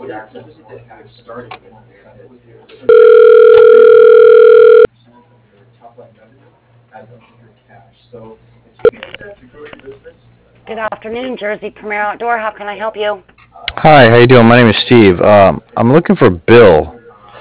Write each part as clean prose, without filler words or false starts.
Good afternoon, Jersey Premier Outdoor. How can I help you? Hi, how you doing? My name is Steve. I'm looking for Bill.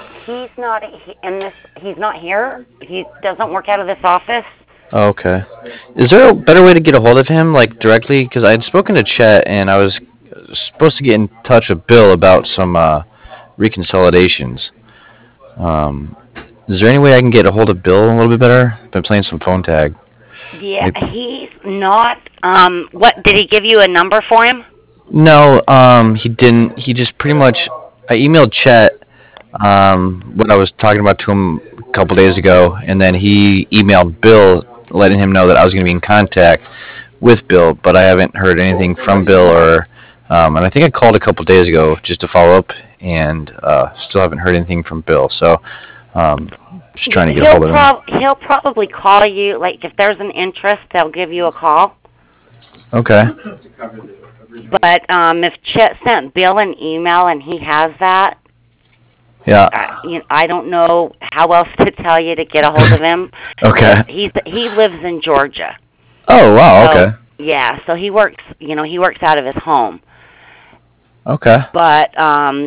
He's not here. He doesn't work out of this office. Oh, okay. Is there a better way to get a hold of him, like directly? Because I had spoken to Chet, and I was supposed to get in touch with Bill about some reconsolidations. Um, is there any way I can get a hold of Bill a little bit better? Been playing some phone tag. Yeah, Maybe. he's not. What did he give you a number for him? No, he didn't. He just pretty much. I emailed Chet what I was talking about to him a couple days ago, and then he emailed Bill, letting him know that I was going to be in contact with Bill, but I haven't heard anything from Bill, and I think I called a couple days ago just to follow up, and still haven't heard anything from Bill. So, um, just trying to get a hold of him. He'll probably call you. Like if there's an interest, they'll give you a call. Okay. But if Chet sent Bill an email and he has that, Yeah. I don't know how else to tell you to get a hold of him. Okay. He lives in Georgia. Oh wow. So Okay. yeah, so he works out of his home. Okay. But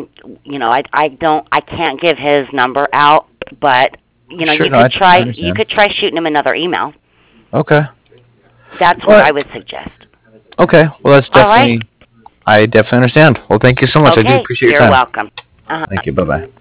I can't give his number out, but Sure. you No, could I try understand. shooting him another email. Okay. That's what I Well, would suggest. okay. Well, that's All right. definitely. I definitely understand. Well, thank you so much. I do Okay, appreciate your you're time. welcome. Thank you. Bye bye.